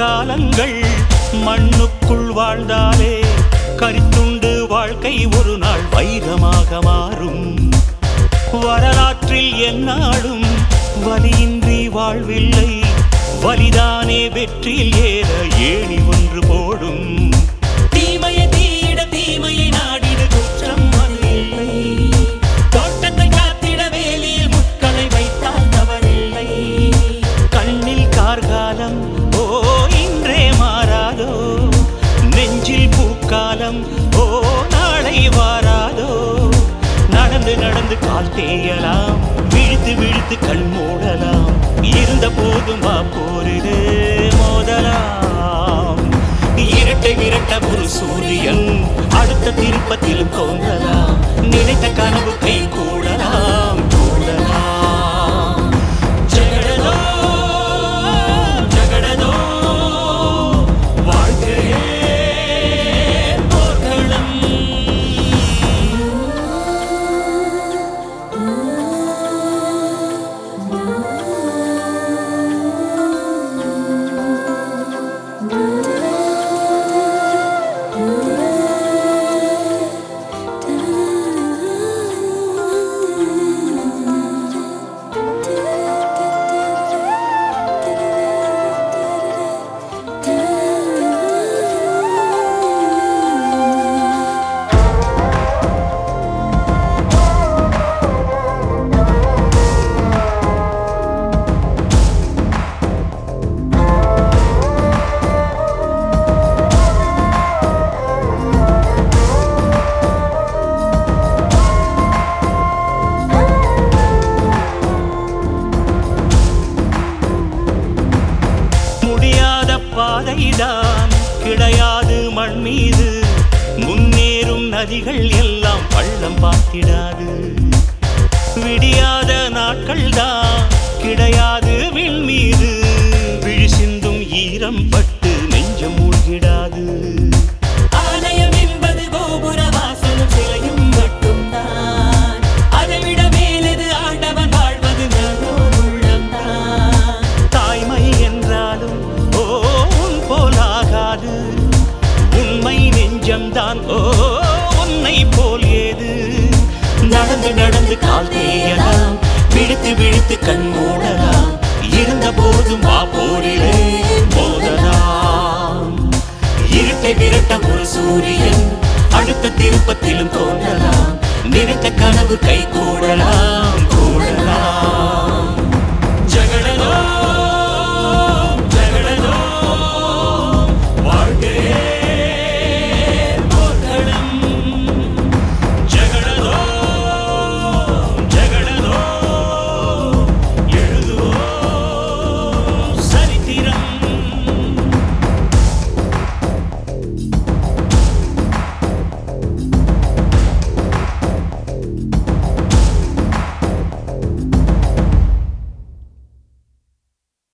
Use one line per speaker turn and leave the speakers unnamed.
காலங்கள் மண்ணுக்குள் வாழ்ந்தாலே கரித்துண்டு வாழ்க்கை ஒரு நாள் வைரமாக மாறும். வரலாற்றில் எந்நாளும் வலியின்றி வாழ்வில்லை, வலிதானே வெற்றியில் ஏற ஏணி ஒன்று போடும். தீமையை தீயிட தீமையை நாடிட குற்றம் அது இல்லை, தோட்டத்தை காத்திட வேலியில் முட்களை வைத்தால் தவறில்லை. கண்ணில் கார்காலம் ஓ இன்றே மாறாதோ, நெஞ்சில் பூக்காலம் ஓ நாளை வாராதோ. நடந்து நடந்து கால் தேயலாம், விழுத்து விழுத்து கண் மூடலாம், இருந்த போதும் போரிடு மோதலாம். இரட்டை விரட்ட ஒரு சூரியன் அடுத்த திருப்பத்திலும் தோன்றலாம், நினைத்த கனவு கை கூடலாம் கூடலாம். ஜகடதோ ஜகடதோ வாழ்க்கையே போர்க்களம். பாதைதான் கிடையாது மண் மீது, முன்னேறும் நதிகள் எல்லாம் பள்ளம் பார்த்திடாது. விடியாத நாட்கள் தான் கிடையாது விண் மீது, விழி சிந்தும் ஈரம் பட்டு நெஞ்சம் மூழ்கிடாது. ஆலயம் என்பது கோபுர வாசலும் சிலையும் மட்டும்தான், அதைவிட மேலது ஆண்டவன் வாழ்வது உள்ளம்தான். தாய்மை என்றாலும் போலாகாது, உண்மை நெஞ்சம்தான் ஓ உன்னை போல் ஏது. நடந்து நடந்து கால் தேயலாம், விழுத்து விழுத்து கண் மூடலாம், இருந்த போதும் போரிலே மோதலாம். இருட்டை விரட்ட ஒரு சூரியன் அடுத்த திருப்பத்திலும் தோன்றலாம், நினைத்த கனவு கை கூடலாம் கூடலாம்.